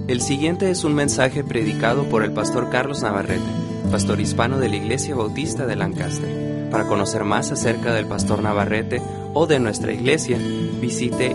El siguiente es un mensaje predicado por el pastor Carlos Navarrete, pastor hispano de la Iglesia Bautista de Lancaster. Para conocer más acerca del pastor Navarrete o de nuestra iglesia, visite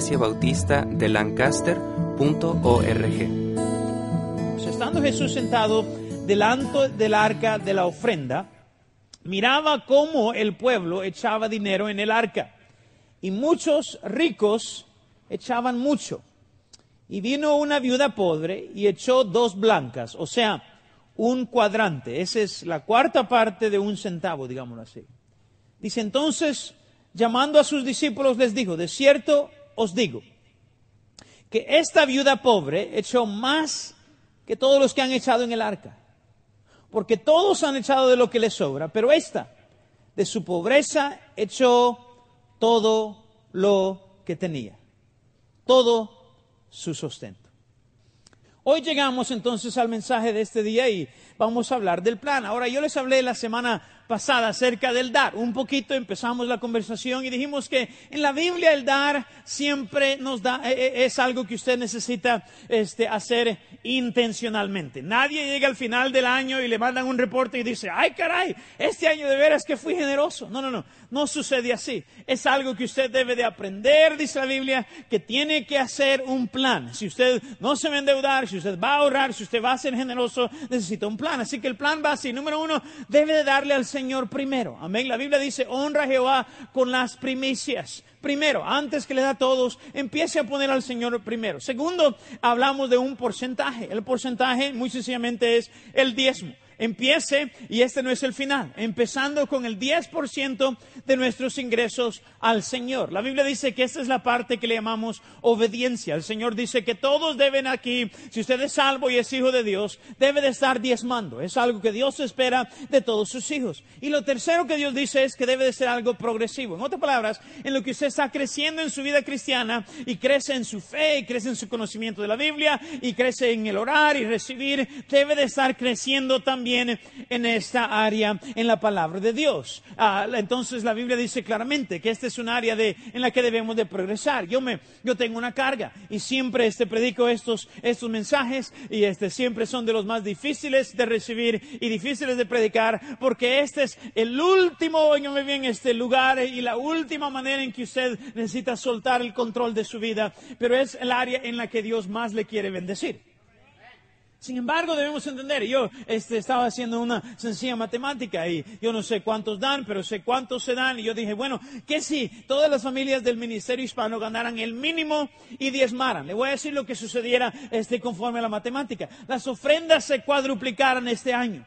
iglesiabautista.org. Estando Jesús sentado delante del arca de la ofrenda, miraba cómo el pueblo echaba dinero en el arca, y muchos ricos echaban mucho. Y vino una viuda pobre y echó 2 blancas, o sea, un cuadrante. Esa es la cuarta parte de un centavo, digámoslo así. Dice entonces, llamando a sus discípulos, les dijo: de cierto os digo, que esta viuda pobre echó más que todos los que han echado en el arca. Porque todos han echado de lo que les sobra, pero esta, de su pobreza, echó todo lo que tenía. Todo su sustento. Hoy llegamos entonces al mensaje de este día y vamos a hablar del plan. Ahora, yo les hablé la semana pasada acerca del dar. Un poquito empezamos la conversación y dijimos que en la Biblia el dar siempre nos da, es algo que usted necesita hacer intencionalmente. Nadie llega al final del año y le mandan un reporte y dice: ¡ay, caray! Este año de veras que fui generoso. No sucede así. Es algo que usted debe de aprender, dice la Biblia, que tiene que hacer un plan. Si usted no se va a endeudar, si usted va a ahorrar, si usted va a ser generoso, necesita un plan. Así que el plan va así. Número 1, debe de darle al Señor primero. Amén. La Biblia dice: honra a Jehová con las primicias. Primero, antes que le da a todos, empiece a poner al Señor primero. Segundo, hablamos de un porcentaje. El porcentaje, muy sencillamente, es el diezmo. Empiece, y este no es el final, empezando con el 10% de nuestros ingresos al Señor. La Biblia dice que esta es la parte que le llamamos obediencia. El Señor dice que todos deben aquí, si usted es salvo y es hijo de Dios, debe de estar diezmando. Es algo que Dios espera de todos sus hijos. Y lo tercero que Dios dice es que debe de ser algo progresivo. En otras palabras, en lo que usted está creciendo en su vida cristiana y crece en su fe, y crece en su conocimiento de la Biblia, y crece en el orar y recibir, debe de estar creciendo también en esta área, en la palabra de Dios. Entonces la Biblia dice claramente que esta es un área en la que debemos de progresar. Yo tengo una carga y siempre predico estos mensajes, y siempre son de los más difíciles de recibir y difíciles de predicar, porque este es el último, óigame bien, lugar y la última manera en que usted necesita soltar el control de su vida, pero es el área en la que Dios más le quiere bendecir. Sin embargo, debemos entender, yo estaba haciendo una sencilla matemática y yo no sé cuántos dan, pero sé cuántos se dan, y yo dije, bueno, ¿qué si todas las familias del ministerio hispano ganaran el mínimo y diezmaran? Le voy a decir lo que sucediera conforme a la matemática. Las ofrendas se cuadruplicaran este año.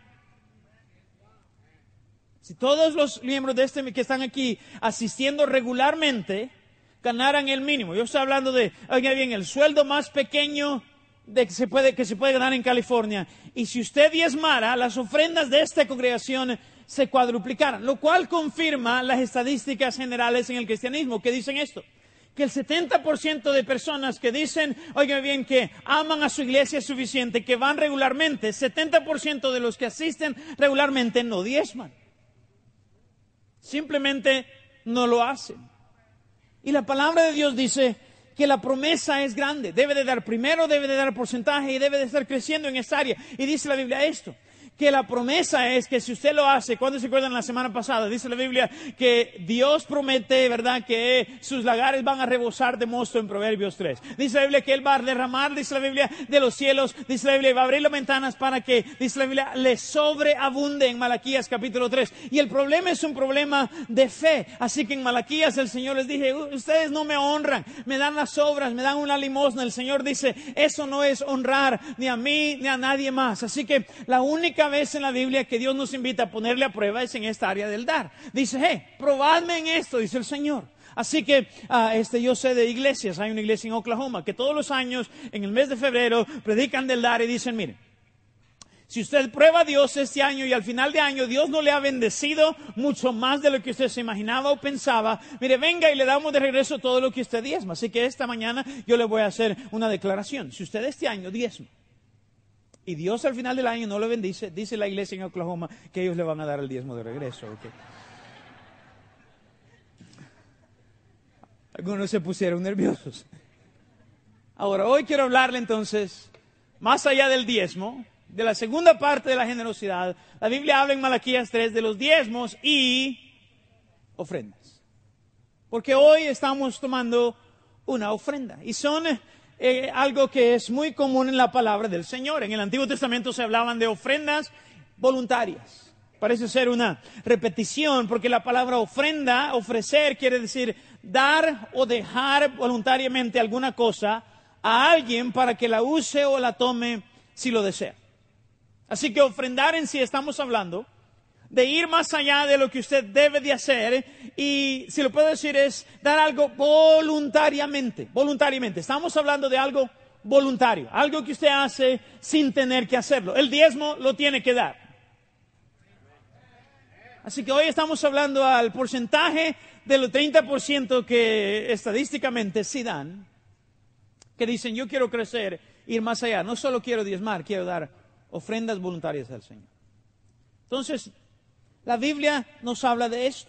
Si todos los miembros de que están aquí asistiendo regularmente ganaran el mínimo, yo estoy hablando de, oiga bien, el sueldo más pequeño que se puede ganar en California, y si usted diezmara, las ofrendas de esta congregación se cuadruplicaran, lo cual confirma las estadísticas generales en el cristianismo que dicen esto, que el 70% de personas que dicen, oigan bien, que aman a su iglesia suficiente, que van regularmente, 70% de los que asisten regularmente no diezman, simplemente no lo hacen. Y la palabra de Dios dice que la promesa es grande, debe de dar primero, debe de dar porcentaje y debe de estar creciendo en esta área. Y dice la Biblia esto, que la promesa es que si usted lo hace, ¿cuándo se acuerdan la semana pasada? Dice la Biblia que Dios promete, ¿verdad?, que sus lagares van a rebosar de mosto en Proverbios 3. Dice la Biblia que Él va a derramar, dice la Biblia, de los cielos, dice la Biblia, va a abrir las ventanas para que, dice la Biblia, le sobreabunde en Malaquías capítulo 3. Y el problema es un problema de fe. Así que en Malaquías el Señor les dije, ustedes no me honran, me dan las obras, me dan una limosna. El Señor dice, eso no es honrar ni a mí ni a nadie más. Así que la única vez en la Biblia que Dios nos invita a ponerle a prueba es en esta área del dar. Dice, probadme en esto, dice el Señor. Así que yo sé de iglesias, hay una iglesia en Oklahoma que todos los años en el mes de febrero predican del dar y dicen, mire, si usted prueba a Dios este año y al final de año Dios no le ha bendecido mucho más de lo que usted se imaginaba o pensaba, mire, venga y le damos de regreso todo lo que usted diezma. Así que esta mañana yo le voy a hacer una declaración. Si usted este año diezma y Dios al final del año no lo bendice, dice la iglesia en Oklahoma que ellos le van a dar el diezmo de regreso. ¿Okay? Algunos se pusieron nerviosos. Ahora, hoy quiero hablarle entonces más allá del diezmo, de la segunda parte de la generosidad, la Biblia habla en Malaquías 3 de los diezmos y ofrendas. Porque hoy estamos tomando una ofrenda y son algo que es muy común en la palabra del Señor. En el Antiguo Testamento se hablaban de ofrendas voluntarias. Parece ser una repetición porque la palabra ofrenda, ofrecer, quiere decir dar o dejar voluntariamente alguna cosa a alguien para que la use o la tome si lo desea. Así que ofrendar en sí estamos hablando de ir más allá de lo que usted debe de hacer y, si lo puedo decir, es dar algo voluntariamente. Voluntariamente. Estamos hablando de algo voluntario, algo que usted hace sin tener que hacerlo. El diezmo lo tiene que dar. Así que hoy estamos hablando al porcentaje del 30% que estadísticamente sí dan, que dicen yo quiero crecer, ir más allá. No solo quiero diezmar, quiero dar ofrendas voluntarias al Señor. Entonces, la Biblia nos habla de esto.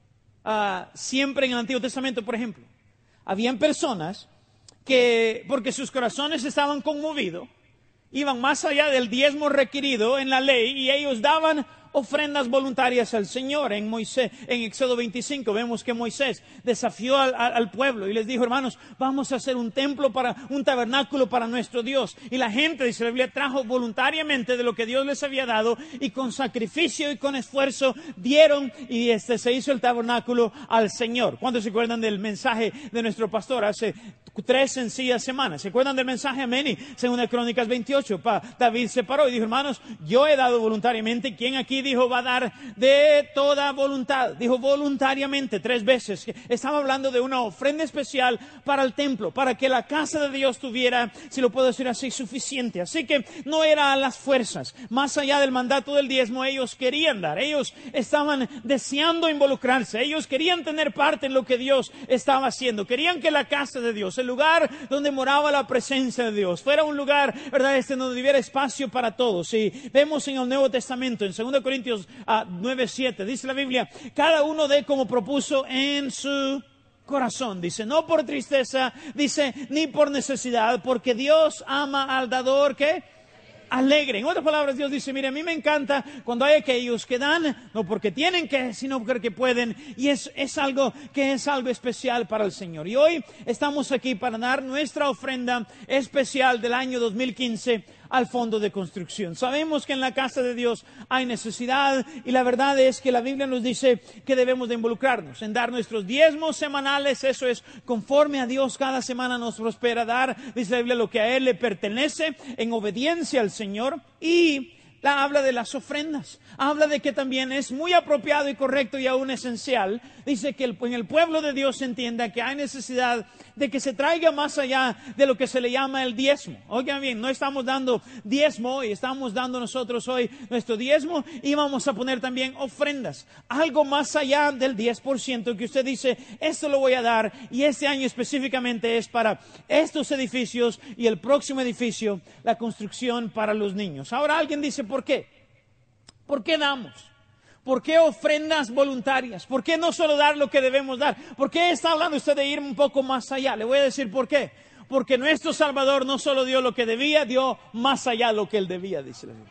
Siempre en el Antiguo Testamento, por ejemplo, habían personas que, porque sus corazones estaban conmovidos, iban más allá del diezmo requerido en la ley y ellos daban ofrendas voluntarias al Señor. En Éxodo 25 vemos que Moisés desafió al pueblo y les dijo, hermanos, vamos a hacer un templo, un tabernáculo para nuestro Dios. Y la gente, dice la Biblia, trajo voluntariamente de lo que Dios les había dado y con sacrificio y con esfuerzo dieron y se hizo el tabernáculo al Señor. ¿Cuántos se acuerdan del mensaje de nuestro pastor hace 3 sencillas semanas? ¿Se acuerdan del mensaje? Amén. Y según Crónicas 28, David se paró y dijo, hermanos, yo he dado voluntariamente. ¿Quién aquí dijo va a dar de toda voluntad? Dijo voluntariamente 3 veces. Estaba hablando de una ofrenda especial para el templo, para que la casa de Dios tuviera, si lo puedo decir así, suficiente. Así que no era a las fuerzas. Más allá del mandato del diezmo, ellos querían dar. Ellos estaban deseando involucrarse. Ellos querían tener parte en lo que Dios estaba haciendo. Querían que la casa de Dios, el lugar donde moraba la presencia de Dios, fuera un lugar, ¿verdad?, donde hubiera espacio para todos. Y vemos en el Nuevo Testamento, en 2 Corintios 9:7, dice la Biblia, cada uno dé como propuso en su corazón. Dice, no por tristeza, dice, ni por necesidad, porque Dios ama al dador, ¿qué? Alegre. En otras palabras, Dios dice, mire, a mí me encanta cuando hay aquellos que dan, no porque tienen que, sino porque pueden, y es algo que es algo especial para el Señor. Y hoy estamos aquí para dar nuestra ofrenda especial del año 2015 al fondo de construcción. Sabemos que en la casa de Dios hay necesidad y la verdad es que la Biblia nos dice que debemos de involucrarnos en dar nuestros diezmos semanales. Eso es conforme a Dios, cada semana nos prospera dar, dice la Biblia, lo que a Él le pertenece en obediencia al Señor. Y habla de las ofrendas, habla de que también es muy apropiado y correcto y aún esencial. Dice que en el pueblo de Dios se entienda que hay necesidad de que se traiga más allá de lo que se le llama el diezmo. Oigan bien, no estamos dando diezmo y estamos dando nosotros hoy nuestro diezmo y vamos a poner también ofrendas, algo más allá del 10% que usted dice, esto lo voy a dar y este año específicamente es para estos edificios y el próximo edificio, la construcción para los niños. Ahora alguien dice, ¿por qué? ¿Por qué damos? ¿Por qué ofrendas voluntarias? ¿Por qué no solo dar lo que debemos dar? ¿Por qué está hablando usted de ir un poco más allá? Le voy a decir por qué. Porque nuestro Salvador no solo dio lo que debía, dio más allá lo que Él debía, dice la Biblia.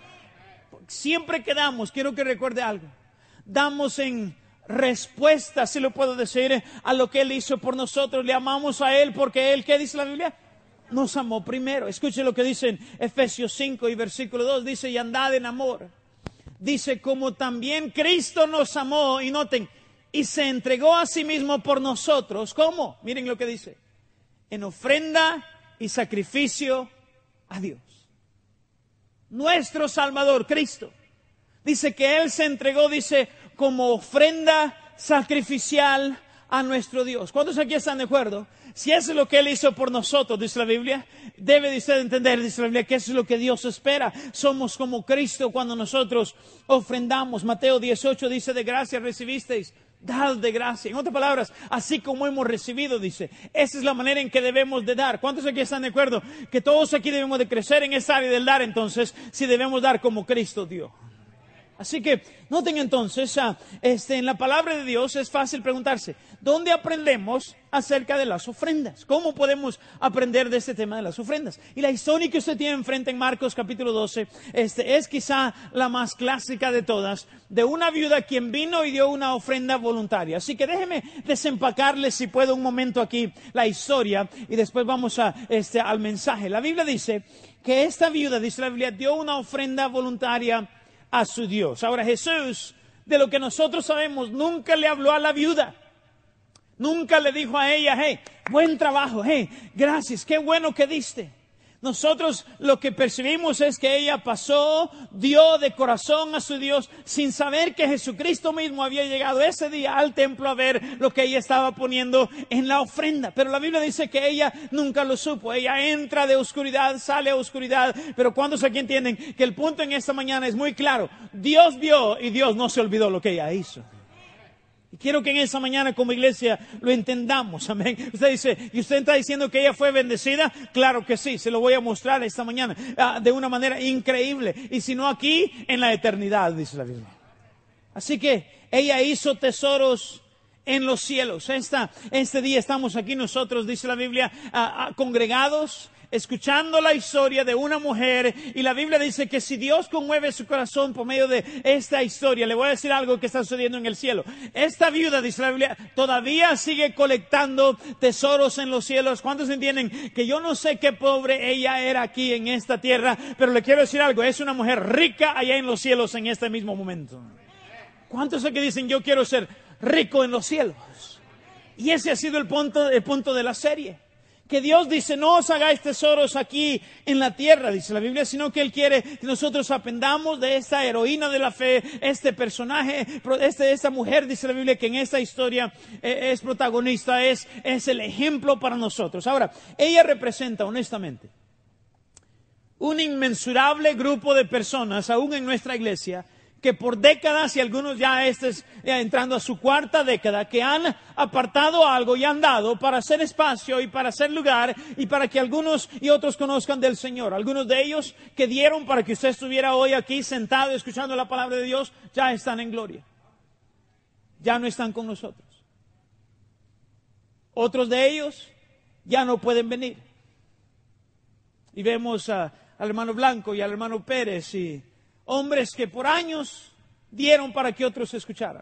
Siempre que damos, quiero que recuerde algo, damos en respuesta, si lo puedo decir, a lo que Él hizo por nosotros. Le amamos a Él porque Él, ¿qué dice la Biblia? Nos amó primero. Escuche lo que dice en Efesios 5 y versículo 2, dice, y andad en amor. Dice, como también Cristo nos amó, y noten, y se entregó a sí mismo por nosotros. ¿Cómo? Miren lo que dice, en ofrenda y sacrificio a Dios. Nuestro Salvador, Cristo, dice que Él se entregó, dice, como ofrenda sacrificial a nuestro Dios. ¿Cuántos aquí están de acuerdo? Si eso es lo que Él hizo por nosotros, dice la Biblia, debe de usted entender, dice la Biblia, que eso es lo que Dios espera. Somos como Cristo cuando nosotros ofrendamos. Mateo 18 dice, de gracia recibisteis, dad de gracia. En otras palabras, así como hemos recibido, dice, esa es la manera en que debemos de dar. ¿Cuántos aquí están de acuerdo? Que todos aquí debemos de crecer en esa área del dar, entonces, si debemos dar como Cristo dio. Así que noten entonces, en la palabra de Dios es fácil preguntarse, ¿dónde aprendemos acerca de las ofrendas? ¿Cómo podemos aprender de este tema de las ofrendas? Y la historia que usted tiene enfrente en Marcos capítulo 12, es quizá la más clásica de todas, de una viuda quien vino y dio una ofrenda voluntaria. Así que déjeme desempacarle, si puedo, un momento aquí la historia y después vamos al mensaje. La Biblia dice que esta viuda, dice la Biblia, dio una ofrenda voluntaria a su Dios. Ahora, Jesús, de lo que nosotros sabemos, nunca le habló a la viuda. Nunca le dijo a ella, hey, buen trabajo, hey, gracias, qué bueno que diste. Nosotros lo que percibimos es que ella pasó, dio de corazón a su Dios sin saber que Jesucristo mismo había llegado ese día al templo a ver lo que ella estaba poniendo en la ofrenda. Pero la Biblia dice que ella nunca lo supo. Ella entra de oscuridad, sale a oscuridad. Pero ¿cuántos aquí entienden que el punto en esta mañana es muy claro? Dios vio y Dios no se olvidó lo que ella hizo. Y quiero que en esa mañana como iglesia lo entendamos, amén. Usted dice, ¿y usted está diciendo que ella fue bendecida? Claro que sí, se lo voy a mostrar esta mañana de una manera increíble. Y si no aquí, en la eternidad, dice la Biblia. Así que ella hizo tesoros en los cielos. Este día estamos aquí nosotros, dice la Biblia, congregados, escuchando la historia de una mujer, y la Biblia dice que si Dios conmueve su corazón por medio de esta historia, le voy a decir algo que está sucediendo en el cielo. Esta viuda, dice la Biblia, todavía sigue colectando tesoros en los cielos. ¿Cuántos entienden que yo no sé qué pobre ella era aquí en esta tierra, pero le quiero decir algo, es una mujer rica allá en los cielos en este mismo momento? ¿Cuántos aquí dicen, yo quiero ser rico en los cielos? Y ese ha sido el punto de la serie. Que Dios dice, no os hagáis tesoros aquí en la tierra, dice la Biblia, sino que Él quiere que nosotros aprendamos de esta heroína de la fe, este personaje, esta mujer, dice la Biblia, que en esta historia es protagonista, es el ejemplo para nosotros. Ahora, ella representa, honestamente, un inmensurable grupo de personas, aún en nuestra iglesia, que por décadas, y algunos ya entrando a su cuarta década, que han apartado algo y han dado para hacer espacio y para hacer lugar y para que algunos y otros conozcan del Señor. Algunos de ellos que dieron para que usted estuviera hoy aquí sentado escuchando la palabra de Dios, ya están en gloria. Ya no están con nosotros. Otros de ellos ya no pueden venir. Y vemos al hermano Blanco y al hermano Pérez y hombres que por años dieron para que otros escucharan.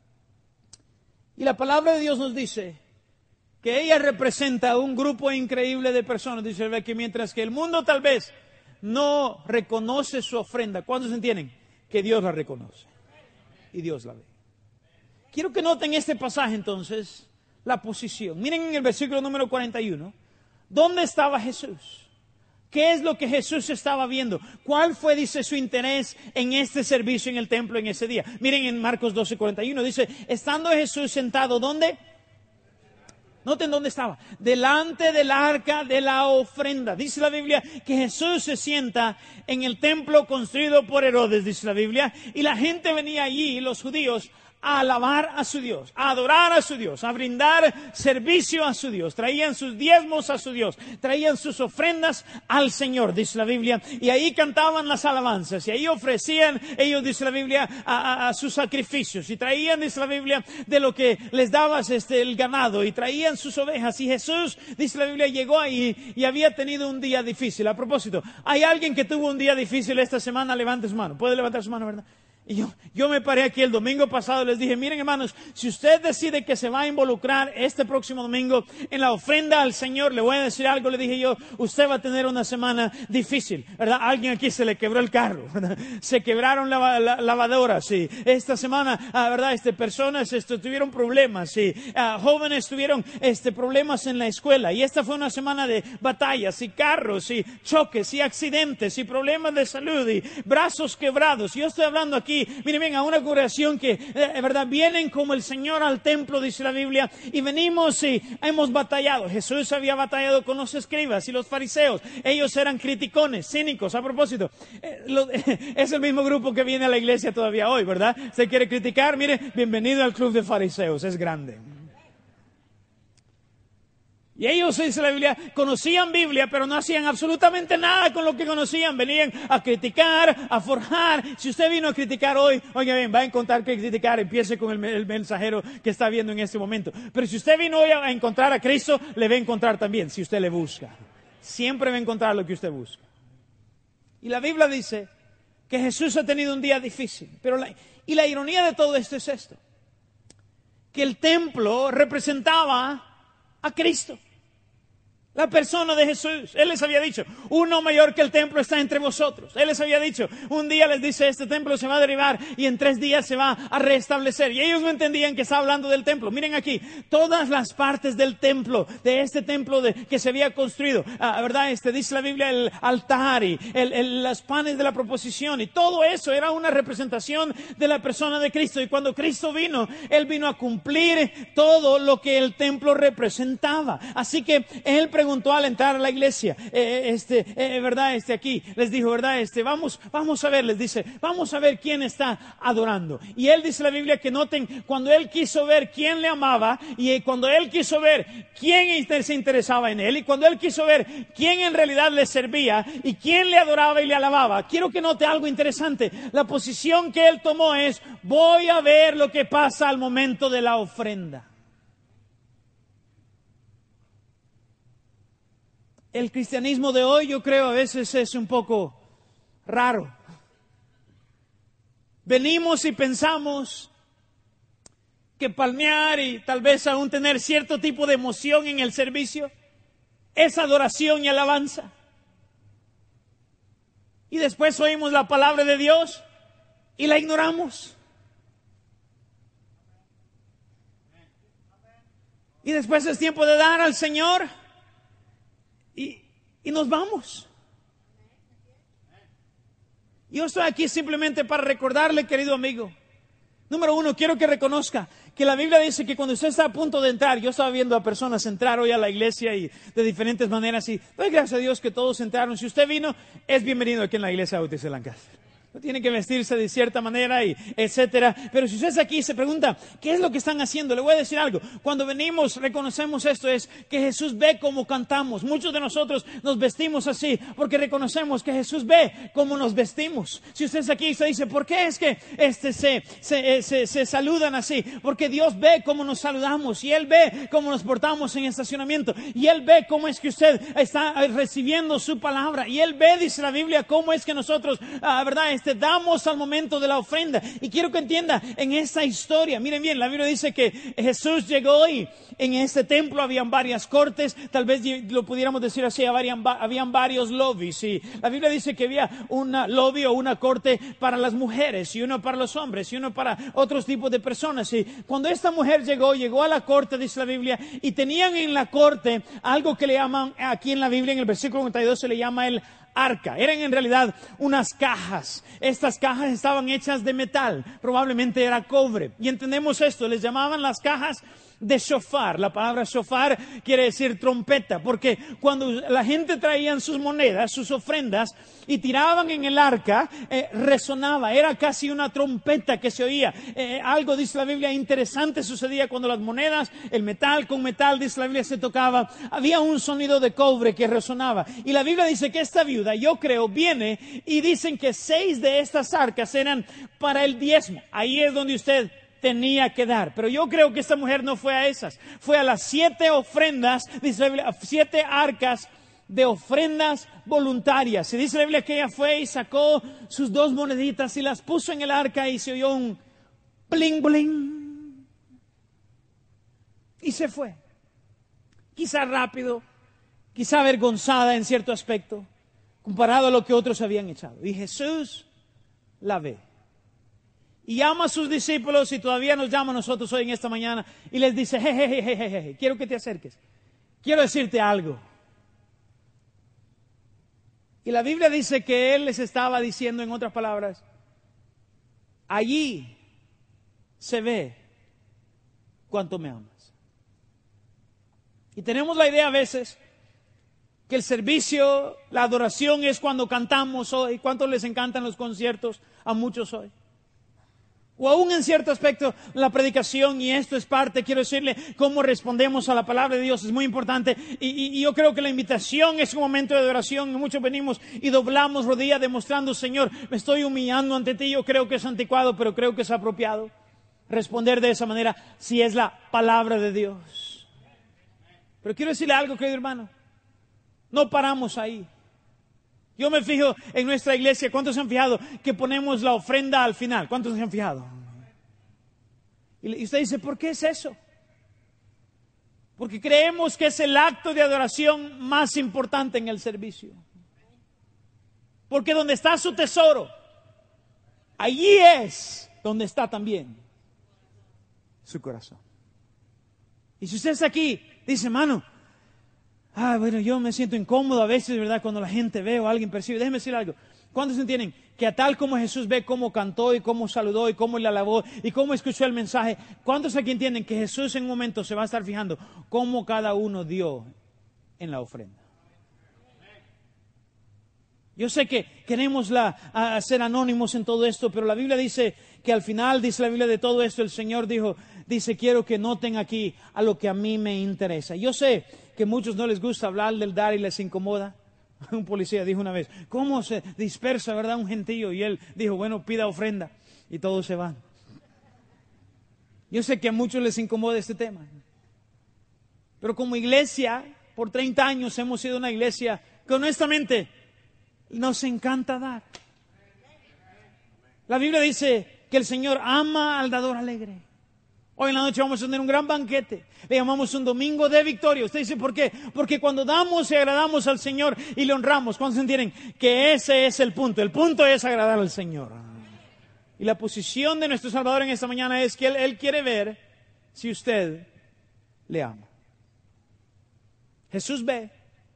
Y la palabra de Dios nos dice que ella representa un grupo increíble de personas. Dice que mientras que el mundo tal vez no reconoce su ofrenda, ¿cuántos entienden? Que Dios la reconoce y Dios la ve. Quiero que noten este pasaje entonces, la posición. Miren en el versículo número 41, ¿dónde estaba Jesús? ¿Qué es lo que Jesús estaba viendo? ¿Cuál fue, dice, su interés en este servicio en el templo en ese día? Miren en Marcos 12:41, dice, estando Jesús sentado, ¿dónde? Noten dónde estaba. Delante del arca de la ofrenda. Dice la Biblia que Jesús se sienta en el templo construido por Herodes, dice la Biblia, y la gente venía allí, los judíos, a alabar a su Dios, a adorar a su Dios, a brindar servicio a su Dios. Traían sus diezmos a su Dios, traían sus ofrendas al Señor, dice la Biblia, y ahí cantaban las alabanzas, y ahí ofrecían ellos, dice la Biblia, a sus sacrificios, y traían, dice la Biblia, de lo que les dabas el ganado, y traían sus ovejas, y Jesús, dice la Biblia, llegó ahí y había tenido un día difícil. A propósito, ¿hay alguien que tuvo un día difícil esta semana? Levante su mano. ¿Puede levantar su mano, verdad? Y yo me paré aquí el domingo pasado y les dije, miren hermanos, si usted decide que se va a involucrar este próximo domingo en la ofrenda al Señor, le voy a decir algo, le dije yo, usted va a tener una semana difícil, ¿verdad? A alguien aquí se le quebró el carro, ¿verdad? Se quebraron lavadoras, sí. Esta semana, ¿verdad? Personas tuvieron problemas, sí. Jóvenes tuvieron problemas en la escuela, y esta fue una semana de batallas y carros y choques y accidentes y problemas de salud y brazos quebrados. Yo estoy hablando aquí, miren bien, a una congregación que, verdad, vienen como el Señor al templo, dice la Biblia, y venimos y hemos batallado. Jesús había batallado con los escribas y los fariseos. Ellos eran criticones, cínicos. A propósito, es el mismo grupo que viene a la iglesia todavía hoy, ¿verdad? ¿Se quiere criticar? Mire, bienvenido al club de fariseos, es grande. Y ellos, dice la Biblia, conocían Biblia, pero no hacían absolutamente nada con lo que conocían. Venían a criticar, a forjar. Si usted vino a criticar hoy, oiga bien, va a encontrar que criticar. Empiece con el mensajero que está viendo en este momento. Pero si usted vino hoy a encontrar a Cristo, le va a encontrar también, si usted le busca. Siempre va a encontrar lo que usted busca. Y la Biblia dice que Jesús ha tenido un día difícil. Y la ironía de todo esto es esto. Que el templo representaba a Cristo. La persona de Jesús. Él les había dicho, uno mayor que el templo está entre vosotros. Él les había dicho, un día les dice, este templo se va a derribar y en 3 días se va a restablecer. Y ellos no entendían que estaba hablando del templo. Miren aquí, todas las partes del templo, de este templo que se había construido, ¿verdad? Dice la Biblia, el altar y los panes de la proposición y todo eso era una representación de la persona de Cristo. Y cuando Cristo vino, Él vino a cumplir todo lo que el templo representaba. Así que Él preguntó al entrar a la iglesia, ¿verdad? Aquí les dijo, ¿verdad? Vamos a ver, les dice, vamos a ver quién está adorando. Y él dice la Biblia que noten, cuando él quiso ver quién le amaba y cuando él quiso ver quién se interesaba en él y cuando él quiso ver quién en realidad le servía y quién le adoraba y le alababa, quiero que note algo interesante. La posición que él tomó es, voy a ver lo que pasa al momento de la ofrenda. El cristianismo de hoy, yo creo, a veces es un poco raro. Venimos y pensamos que palmear y tal vez aún tener cierto tipo de emoción en el servicio es adoración y alabanza. Y después oímos la palabra de Dios y la ignoramos. Y después es tiempo de dar al Señor. Y nos vamos. Yo estoy aquí simplemente para recordarle, querido amigo. Número 1, quiero que reconozca que la Biblia dice que cuando usted está a punto de entrar, yo estaba viendo a personas entrar hoy a la iglesia y de diferentes maneras y doy gracias a Dios que todos entraron. Si usted vino, es bienvenido aquí en la iglesia Bautista de Lancaster. No tiene que vestirse de cierta manera y etcétera. Pero si usted es aquí y se pregunta, ¿qué es lo que están haciendo? Le voy a decir algo. Cuando venimos, reconocemos esto, es que Jesús ve cómo cantamos. Muchos de nosotros nos vestimos así porque reconocemos que Jesús ve cómo nos vestimos. Si usted es aquí y se dice, ¿por qué es que se saludan así? Porque Dios ve cómo nos saludamos y Él ve cómo nos portamos en estacionamiento y Él ve cómo es que usted está recibiendo su palabra y Él ve, dice la Biblia, cómo es que nosotros, ¿verdad? Damos al momento de la ofrenda. Y quiero que entienda, en esta historia, miren bien, la Biblia dice que Jesús llegó y en este templo habían varias cortes, tal vez lo pudiéramos decir así, habían varios lobbies. Y la Biblia dice que había una lobby o una corte para las mujeres y uno para los hombres y uno para otros tipos de personas. Y cuando esta mujer llegó a la corte, dice la Biblia, y tenían en la corte algo que le llaman, aquí en la Biblia, en el versículo 92 se le llama el arca. Eran en realidad unas cajas. Estas cajas estaban hechas de metal, probablemente era cobre. Y entendemos esto, les llamaban las cajas de shofar. La palabra shofar quiere decir trompeta, porque cuando la gente traían sus monedas, sus ofrendas, y tiraban en el arca, resonaba, era casi una trompeta que se oía. Algo, dice la Biblia, interesante sucedía cuando las monedas, el metal con metal, dice la Biblia, se tocaba. Había un sonido de cobre que resonaba. Y la Biblia dice que esta viuda, yo creo, viene y dicen que 6 de estas arcas eran para el diezmo. Ahí es donde usted tenía que dar. Pero yo creo que esta mujer no fue a esas. Fue a las 7 ofrendas, dice la Biblia, 7 arcas de ofrendas voluntarias. Se dice la Biblia que ella fue y sacó sus 2 moneditas y las puso en el arca y se oyó un bling bling. Y se fue. Quizá rápido, quizá avergonzada en cierto aspecto, comparado a lo que otros habían echado. Y Jesús la ve. Y llama a sus discípulos y todavía nos llama a nosotros hoy en esta mañana y les dice, quiero que te acerques. Quiero decirte algo. Y la Biblia dice que Él les estaba diciendo, en otras palabras, allí se ve cuánto me amas. Y tenemos la idea a veces que el servicio, la adoración es cuando cantamos hoy. ¿Cuántos les encantan los conciertos? A muchos hoy. O aún en cierto aspecto la predicación, y esto es parte, quiero decirle, cómo respondemos a la palabra de Dios es muy importante. Y yo creo que la invitación es un momento de adoración, y muchos venimos y doblamos rodillas demostrando, Señor, me estoy humillando ante ti. Yo creo que es anticuado, pero creo que es apropiado responder de esa manera si es la palabra de Dios. Pero quiero decirle algo, querido hermano, no paramos ahí. Yo me fijo en nuestra iglesia, ¿cuántos se han fijado que ponemos la ofrenda al final? ¿Cuántos se han fijado? Y usted dice, ¿por qué es eso? Porque creemos que es el acto de adoración más importante en el servicio. Porque donde está su tesoro, allí es donde está también su corazón. Y si usted está aquí, dice, hermano, bueno, yo me siento incómodo a veces, ¿verdad? Cuando la gente ve o alguien percibe. Déjeme decir algo. ¿Cuántos entienden que a tal como Jesús ve cómo cantó y cómo saludó y cómo le alabó y cómo escuchó el mensaje? ¿Cuántos aquí entienden que Jesús en un momento se va a estar fijando cómo cada uno dio en la ofrenda? Yo sé que queremos ser anónimos en todo esto, pero la Biblia dice que al final, dice la Biblia de todo esto, el Señor dice, quiero que noten aquí a lo que a mí me interesa. Yo sé que a muchos no les gusta hablar del dar y les incomoda. Un policía dijo una vez, ¿cómo se dispersa, verdad, un gentío? Y él dijo, bueno, pida ofrenda. Y todos se van. Yo sé que a muchos les incomoda este tema. Pero como iglesia, por 30 años hemos sido una iglesia que honestamente nos encanta dar. La Biblia dice que el Señor ama al dador alegre. Hoy en la noche vamos a tener un gran banquete. Le llamamos un domingo de victoria. Usted dice, ¿por qué? Porque cuando damos y agradamos al Señor y le honramos, ¿cuántos entienden que ese es el punto? El punto es agradar al Señor. Y la posición de nuestro Salvador en esta mañana es que Él quiere ver si usted le ama. Jesús ve.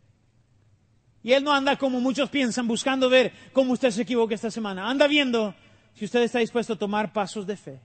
Y Él no anda como muchos piensan, buscando ver cómo usted se equivoca esta semana. Anda viendo si usted está dispuesto a tomar pasos de fe.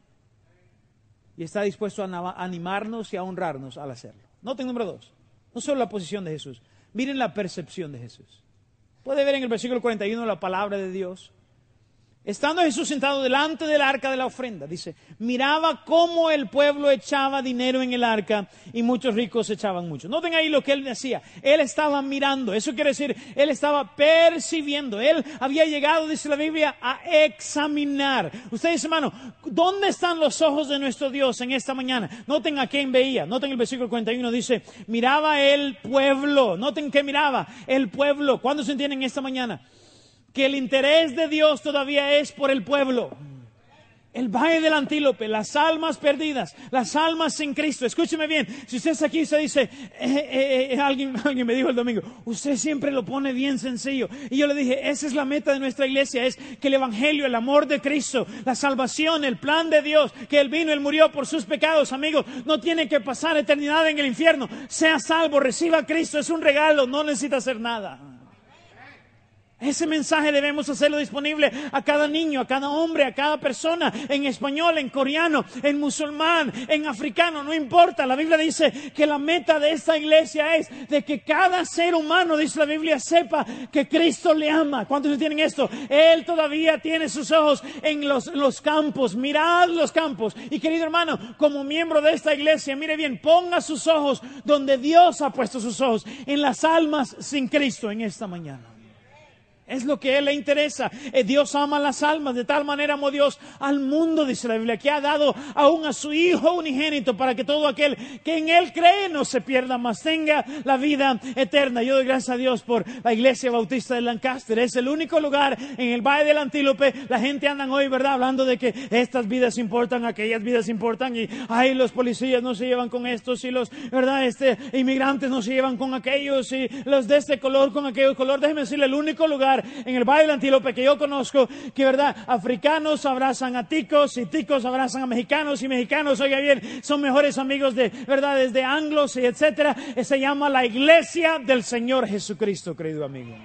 Y está dispuesto a animarnos y a honrarnos al hacerlo. Noten número 2. No solo la posición de Jesús. Miren la percepción de Jesús. Puede ver en el versículo 41 la palabra de Dios. Estando Jesús sentado delante del arca de la ofrenda, dice, miraba cómo el pueblo echaba dinero en el arca y muchos ricos echaban mucho. Noten ahí lo que él decía. Él estaba mirando. Eso quiere decir, él estaba percibiendo. Él había llegado, dice la Biblia, a examinar. Usted dice, hermano, ¿dónde están los ojos de nuestro Dios en esta mañana? Noten a quién veía. Noten el versículo 41, dice, miraba el pueblo. Noten que miraba el pueblo. ¿Cuándo se entienden esta mañana? Que el interés de Dios todavía es por el pueblo. El valle del antílope, las almas perdidas, las almas sin Cristo. Escúcheme bien, si usted está aquí y se dice, alguien me dijo el domingo, usted siempre lo pone bien sencillo. Y yo le dije, esa es la meta de nuestra iglesia, es que el evangelio, el amor de Cristo, la salvación, el plan de Dios, que Él vino, Él murió por sus pecados, amigos, no tiene que pasar eternidad en el infierno. Sea salvo, reciba a Cristo, es un regalo, no necesita hacer nada. Ese mensaje debemos hacerlo disponible a cada niño, a cada hombre, a cada persona, en español, en coreano, en musulmán, en africano, no importa. La Biblia dice que la meta de esta iglesia es de que cada ser humano, dice la Biblia, sepa que Cristo le ama. ¿Cuántos entienden esto? Él todavía tiene sus ojos en los campos. Mirad los campos. Y querido hermano, como miembro de esta iglesia, mire bien, ponga sus ojos donde Dios ha puesto sus ojos, en las almas sin Cristo en esta mañana. Es lo que a Él le interesa. Dios ama las almas. De tal manera amó Dios al mundo, dice la Biblia, que ha dado aún a su Hijo unigénito para que todo aquel que en Él cree no se pierda, mas tenga la vida eterna. Yo doy gracias a Dios por la Iglesia Bautista de Lancaster. Es el único lugar en el Valle del Antílope. La gente andan hoy, ¿verdad?, hablando de que estas vidas importan, aquellas vidas importan, y los policías no se llevan con estos, y los, ¿verdad?, inmigrantes no se llevan con aquellos, y los de este color con aquellos color. Déjeme decirle, el único lugar en el Valle del Antílope que yo conozco, que verdad, africanos abrazan a ticos y ticos abrazan a mexicanos y mexicanos, oiga bien, son mejores amigos de, verdad, desde anglos y etcétera. Se llama la Iglesia del Señor Jesucristo, querido amigo.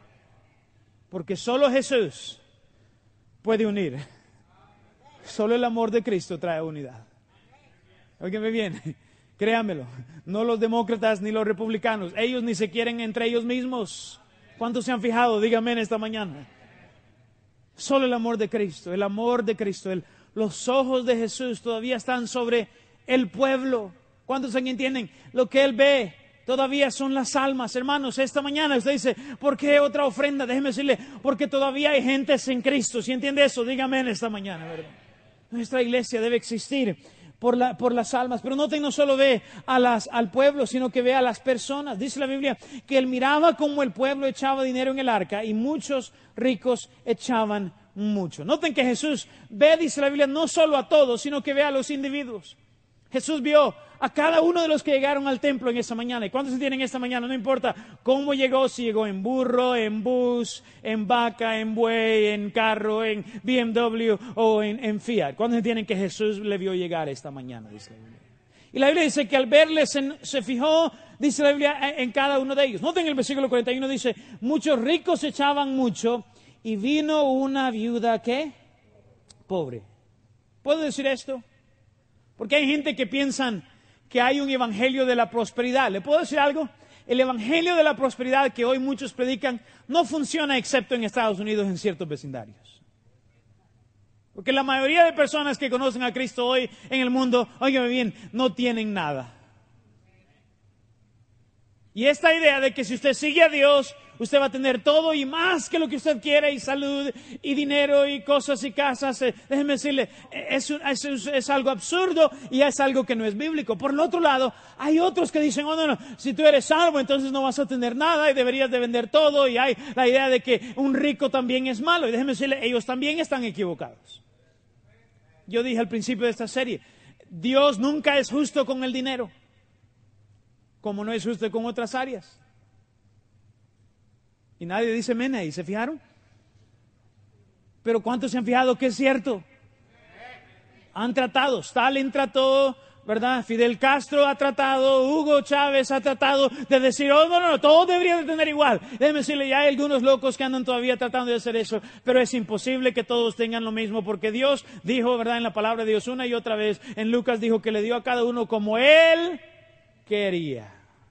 Porque solo Jesús puede unir. Solo el amor de Cristo trae unidad. Óigame bien, créanmelo, no los demócratas ni los republicanos, ellos ni se quieren entre ellos mismos. ¿Cuántos se han fijado? Díganme en esta mañana. Solo el amor de Cristo, los ojos de Jesús todavía están sobre el pueblo. ¿Cuántos aquí entienden? Lo que Él ve todavía son las almas. Hermanos, esta mañana usted dice, ¿por qué otra ofrenda? Déjeme decirle, porque todavía hay gentes en Cristo. ¿Sí entiende eso? Dígame en esta mañana, ¿verdad? Nuestra iglesia debe existir por las almas. Pero noten, no solo ve al pueblo, sino que ve a las personas. Dice la Biblia que Él miraba como el pueblo echaba dinero en el arca y muchos ricos echaban mucho. Noten que Jesús ve, dice la Biblia, no solo a todos, sino que ve a los individuos. Jesús vio a cada uno de los que llegaron al templo en esta mañana. ¿Y cuántos se tienen esta mañana? No importa cómo llegó, si llegó en burro, en bus, en vaca, en buey, en carro, en BMW o en Fiat. ¿Cuántos se tienen que Jesús le vio llegar esta mañana? Dice la Biblia. Y la Biblia dice que al verle se fijó, dice la Biblia, en cada uno de ellos. Noten el versículo 41, dice, muchos ricos echaban mucho y vino una viuda, ¿qué? Pobre. ¿Puedo decir esto? Porque hay gente que piensan que hay un evangelio de la prosperidad. ¿Le puedo decir algo? El evangelio de la prosperidad que hoy muchos predican no funciona excepto en Estados Unidos en ciertos vecindarios. Porque la mayoría de personas que conocen a Cristo hoy en el mundo, óigame bien, no tienen nada. Y esta idea de que si usted sigue a Dios, usted va a tener todo y más que lo que usted quiere, y salud, y dinero, y cosas, y casas. Déjeme decirle, es algo absurdo y es algo que no es bíblico. Por el otro lado, hay otros que dicen, oh, no, si tú eres salvo, entonces no vas a tener nada y deberías de vender todo. Y hay la idea de que un rico también es malo. Y déjeme decirle, ellos también están equivocados. Yo dije al principio de esta serie, Dios nunca es justo con el dinero, como no es justo con otras áreas. Y nadie dice amén ahí, ¿se fijaron? Pero ¿cuántos se han fijado que es cierto? Han tratado, Stalin trató, ¿verdad? Fidel Castro ha tratado, Hugo Chávez ha tratado de decir, oh, no, todos deberían de tener igual. Déjeme decirle, ya hay algunos locos que andan todavía tratando de hacer eso, pero es imposible que todos tengan lo mismo, porque Dios dijo, ¿verdad? En la palabra de Dios una y otra vez, en Lucas dijo que le dio a cada uno como Él quería.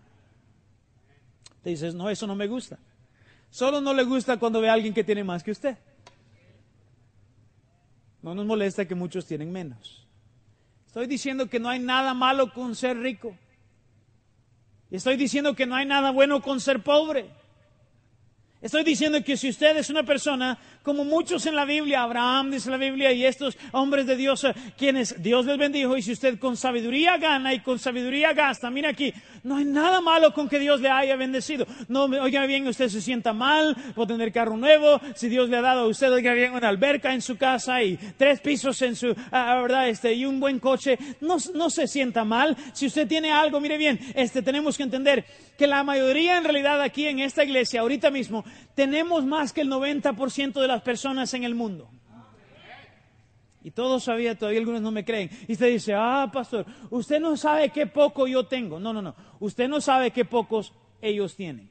Te dices, no, eso no me gusta. Solo no le gusta cuando ve a alguien que tiene más que usted. No nos molesta que muchos tienen menos. Estoy diciendo que no hay nada malo con ser rico. Y estoy diciendo que no hay nada bueno con ser pobre. Estoy diciendo que si usted es una persona, como muchos en la Biblia, Abraham dice la Biblia, y estos hombres de Dios, quienes Dios les bendijo, y si usted con sabiduría gana y con sabiduría gasta, mira aquí, no hay nada malo con que Dios le haya bendecido. No, oiga bien, usted se sienta mal por tener carro nuevo, si Dios le ha dado a usted, oiga bien, una alberca en su casa y 3 pisos en su, verdad, y un buen coche, no se sienta mal. Si usted tiene algo, mire bien, tenemos que entender que la mayoría en realidad aquí en esta iglesia, ahorita mismo, tenemos más que el 90% de las personas en el mundo. Y todavía algunos no me creen. Y usted dice, pastor, usted no sabe qué poco yo tengo. No. Usted no sabe qué pocos ellos tienen.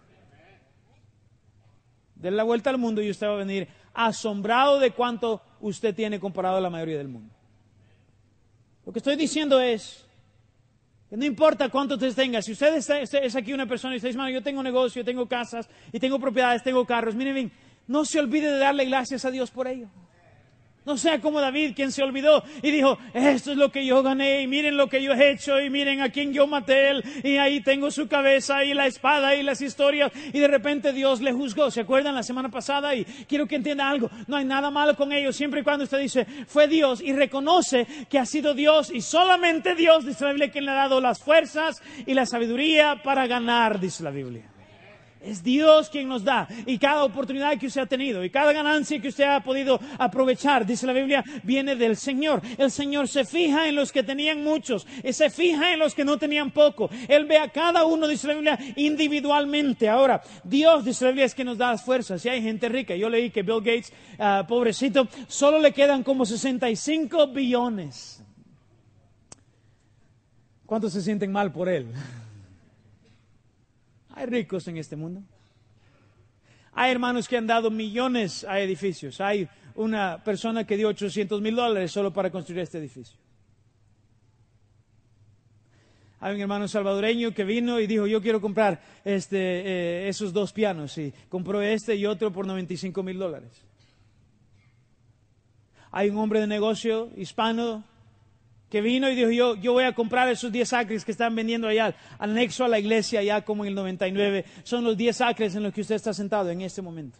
Den la vuelta al mundo y usted va a venir asombrado de cuánto usted tiene comparado a la mayoría del mundo. Lo que estoy diciendo es que no importa cuánto usted tenga. Si usted es aquí una persona y usted dice, yo tengo negocio, tengo casas y tengo propiedades, tengo carros, miren bien, no se olvide de darle gracias a Dios por ello. No sea como David, quien se olvidó y dijo, esto es lo que yo gané, y miren lo que yo he hecho, y miren a quien yo maté, y ahí tengo su cabeza, y la espada, y las historias, y de repente Dios le juzgó. ¿Se acuerdan la semana pasada? Y quiero que entienda algo, no hay nada malo con ellos, siempre y cuando usted dice, fue Dios, y reconoce que ha sido Dios, y solamente Dios, dice la Biblia, quien le ha dado las fuerzas y la sabiduría para ganar, dice la Biblia. Es Dios quien nos da, y cada oportunidad que usted ha tenido y cada ganancia que usted ha podido aprovechar, dice la Biblia, viene del Señor. El Señor se fija en los que tenían muchos y se fija en los que no tenían poco. Él ve a cada uno, dice la Biblia, individualmente. Ahora, Dios, dice la Biblia, es que nos da las fuerzas. Y hay gente rica. Yo leí que Bill Gates, pobrecito, solo le quedan como 65 billones. ¿Cuántos se sienten mal por él? Hay ricos en este mundo. Hay hermanos que han dado millones a edificios. Hay una persona que dio $800,000 solo para construir este edificio. Hay un hermano salvadoreño que vino y dijo, yo quiero comprar esos 2 pianos. Y compró y otro por $95,000. Hay un hombre de negocio hispano que vino y dijo, yo voy a comprar esos 10 acres que están vendiendo allá, anexo a la iglesia, allá como en el 99. Son los 10 acres en los que usted está sentado en este momento.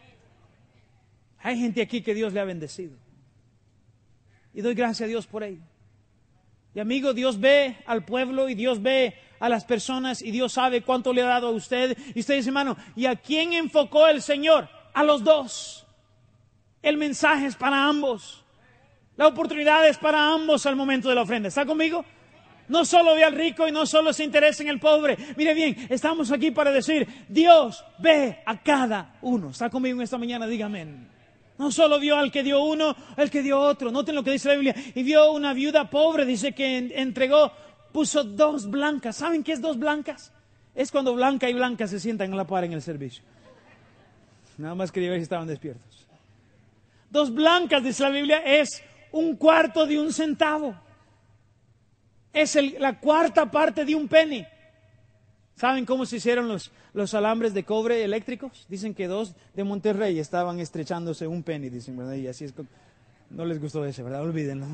Hay gente aquí que Dios le ha bendecido. Y doy gracias a Dios por ello. Y amigo, Dios ve al pueblo y Dios ve a las personas y Dios sabe cuánto le ha dado a usted. Y usted dice, hermano, ¿y a quién enfocó el Señor? A los dos. El mensaje es para ambos. La oportunidad es para ambos al momento de la ofrenda. ¿Está conmigo? No solo ve al rico y no solo se interesa en el pobre. Mire bien, estamos aquí para decir, Dios ve a cada uno. ¿Está conmigo en esta mañana? Dígame. No solo vio al que dio uno, al que dio otro. Noten lo que dice la Biblia. Y vio una viuda pobre, dice que puso 2 blancas. ¿Saben qué es 2 blancas? Es cuando blanca y blanca se sientan a la par en el servicio. Nada más quería ver si estaban despiertos. 2 blancas, dice la Biblia, es 1/4 de un centavo. Es la 1/4 parte de un penny. ¿Saben cómo se hicieron los alambres de cobre eléctricos? Dicen que 2 de Monterrey estaban estrechándose 1 penny, dicen, ¿verdad? Y así es. No les gustó ese, ¿verdad? Olvídenlo.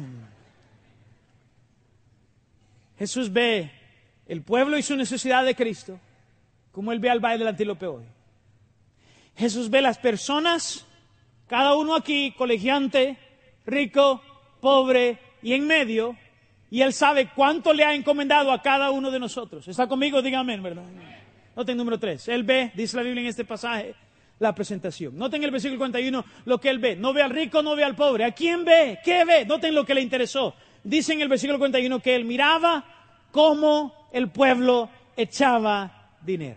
Jesús ve el pueblo y su necesidad de Cristo, como Él ve al valle del antílope hoy. Jesús ve las personas, cada uno aquí, colegiante, rico, pobre y en medio, y Él sabe cuánto le ha encomendado a cada uno de nosotros. ¿Está conmigo? Dígame, ¿verdad? Noten número 3. Él ve, dice la Biblia en este pasaje, la presentación. Noten el versículo 41 lo que Él ve. No ve al rico, no ve al pobre. ¿A quién ve? ¿Qué ve? Noten lo que le interesó. Dice en el versículo 41 que Él miraba cómo el pueblo echaba dinero.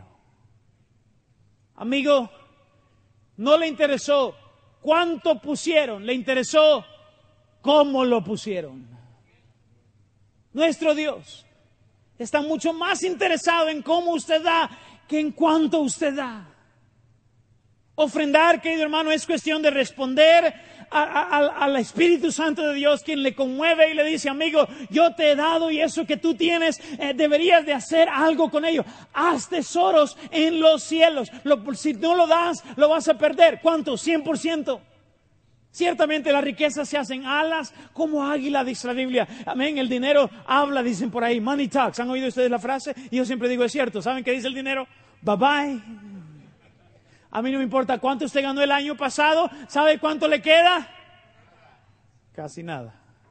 Amigo, no le interesó cuánto pusieron, le interesó cómo lo pusieron. Nuestro Dios está mucho más interesado en cómo usted da que en cuánto usted da. Ofrendar, querido hermano, es cuestión de responder al Espíritu Santo de Dios, quien le conmueve y le dice, amigo, yo te he dado y eso que tú tienes, deberías de hacer algo con ello. Haz tesoros en los cielos. Si no lo das, lo vas a perder. ¿Cuánto? 100%. Ciertamente las riquezas se hacen alas como águila, dice la Biblia. Amén, el dinero habla, dicen por ahí. Money talks. ¿Han oído ustedes la frase? Y yo siempre digo, es cierto. ¿Saben qué dice el dinero? Bye bye. A mí no me importa cuánto usted ganó el año pasado. ¿Sabe cuánto le queda? Casi nada.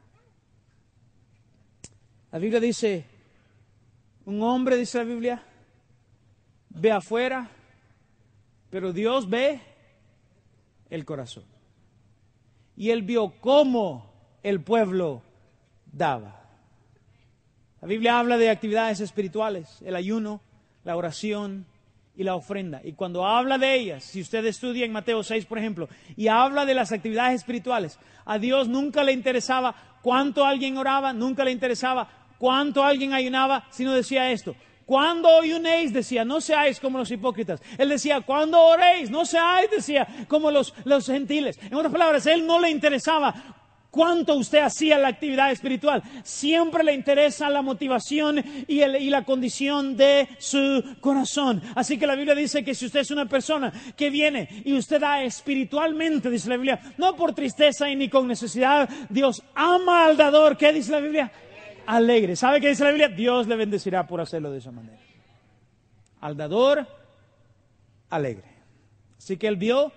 La Biblia dice, un hombre, dice la Biblia, ve afuera, pero Dios ve el corazón. Y Él vio cómo el pueblo daba. La Biblia habla de actividades espirituales, el ayuno, la oración y la ofrenda. Y cuando habla de ellas, si usted estudia en Mateo 6, por ejemplo, y habla de las actividades espirituales, a Dios nunca le interesaba cuánto alguien oraba, nunca le interesaba cuánto alguien ayunaba, sino decía esto: cuando ayunéis, decía, no seáis como los hipócritas. Él decía, cuando oréis, no seáis, decía, como los gentiles. En otras palabras, Él no le interesaba cuánto usted hacía la actividad espiritual. Siempre le interesa la motivación y la condición de su corazón. Así que la Biblia dice que si usted es una persona que viene y usted da espiritualmente, dice la Biblia, no por tristeza y ni con necesidad, Dios ama al dador. ¿Qué dice la Biblia? Alegre. ¿Sabe qué dice la Biblia? Dios le bendecirá por hacerlo de esa manera. Al dador, alegre. Así que Él vio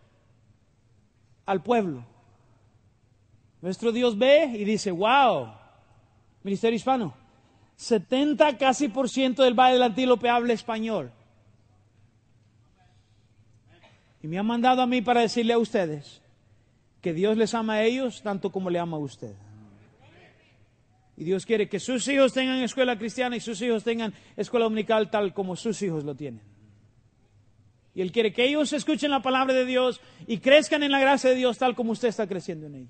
al pueblo. Nuestro Dios ve y dice, wow, Ministerio Hispano, 70% casi del Valle del Antílope habla español. Y me ha mandado a mí para decirle a ustedes que Dios les ama a ellos tanto como le ama a usted. Y Dios quiere que sus hijos tengan escuela cristiana y sus hijos tengan escuela dominical tal como sus hijos lo tienen. Y Él quiere que ellos escuchen la palabra de Dios y crezcan en la gracia de Dios tal como usted está creciendo en ella.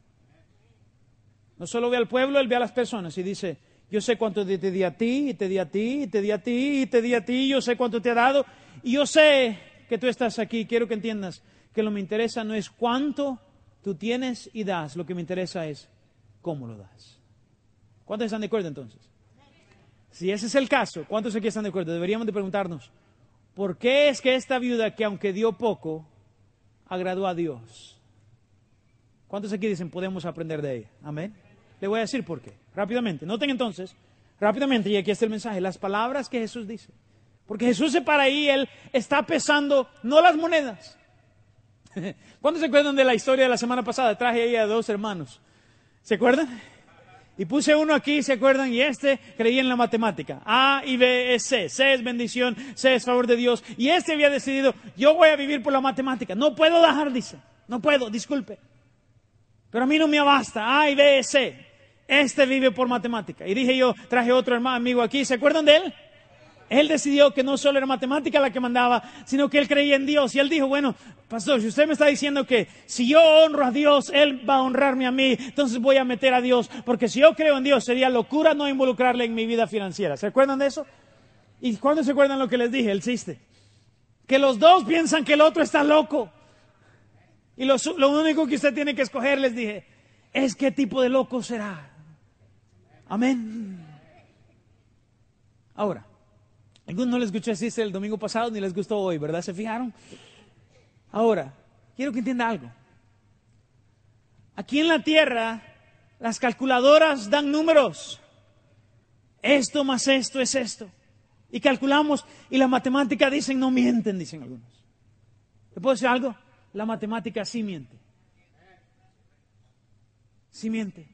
No solo ve al pueblo, Él ve a las personas y dice, yo sé cuánto te di a ti, y te di a ti, y te di a ti, y te di a ti, yo sé cuánto te he dado, y yo sé que tú estás aquí. Quiero que entiendas que lo que me interesa no es cuánto tú tienes y das, lo que me interesa es cómo lo das. ¿Cuántos están de acuerdo entonces? Si ese es el caso, ¿cuántos aquí están de acuerdo? Deberíamos de preguntarnos, ¿por qué es que esta viuda, que aunque dio poco, agradó a Dios? ¿Cuántos aquí dicen podemos aprender de ella? Amén. Le voy a decir por qué. Rápidamente. Noten entonces, rápidamente, y aquí está el mensaje, las palabras que Jesús dice. Porque Jesús se para ahí, Él está pesando no las monedas. ¿Cuántos se acuerdan de la historia de la semana pasada? Traje ahí a 2 hermanos. ¿Se acuerdan? Y puse uno aquí, ¿se acuerdan? Y creía en la matemática. A y B es C. C es bendición, C es favor de Dios. Y había decidido, yo voy a vivir por la matemática. No puedo dejar, dice. No puedo, disculpe. Pero a mí no me basta. A y B es C. Vive por matemática. Y dije yo, traje otro hermano amigo aquí. ¿Se acuerdan de él? Él decidió que no solo era matemática la que mandaba, sino que él creía en Dios. Y él dijo, bueno, pastor, si usted me está diciendo que si yo honro a Dios, Él va a honrarme a mí, entonces voy a meter a Dios. Porque si yo creo en Dios, sería locura no involucrarle en mi vida financiera. ¿Se acuerdan de eso? ¿Y cuándo se acuerdan lo que les dije? El chiste. Que los dos piensan que el otro está loco. Y lo único que usted tiene que escoger, les dije, es qué tipo de loco será. Amén. Ahora, algunos no les escuché así el domingo pasado ni les gustó hoy, ¿verdad? ¿Se fijaron? Ahora, quiero que entienda algo. Aquí en la tierra, las calculadoras dan números. Esto más esto es esto. Y calculamos, y la matemática dicen no mienten, dicen algunos. ¿Le puedo decir algo? La matemática sí miente. Sí miente.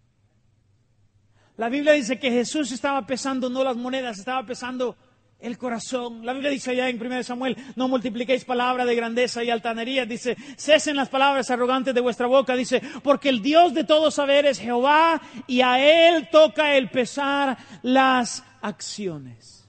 La Biblia dice que Jesús estaba pesando no las monedas, estaba pesando el corazón. La Biblia dice allá en 1 Samuel, no multipliquéis palabra de grandeza y altanería. Dice, cesen las palabras arrogantes de vuestra boca. Dice, porque el Dios de todo saber es Jehová y a Él toca el pesar las acciones.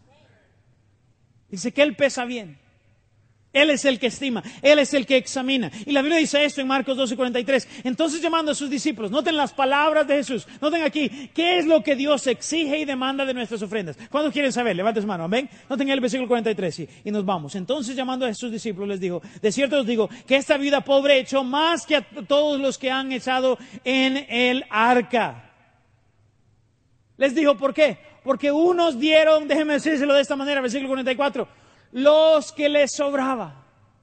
Dice que Él pesa bien. Él es el que estima, Él es el que examina. Y la Biblia dice esto en Marcos 12:43. Entonces llamando a sus discípulos, noten las palabras de Jesús. Noten aquí, ¿qué es lo que Dios exige y demanda de nuestras ofrendas? ¿Cuántos quieren saber? Levanten su mano, amén. Noten el versículo 43 y nos vamos. Entonces llamando a sus discípulos les dijo, de cierto os digo, que esta viuda pobre echó más que a todos los que han echado en el arca. Les dijo, ¿por qué? Porque unos dieron, déjenme decírselo de esta manera, versículo 44. Los que les sobraba.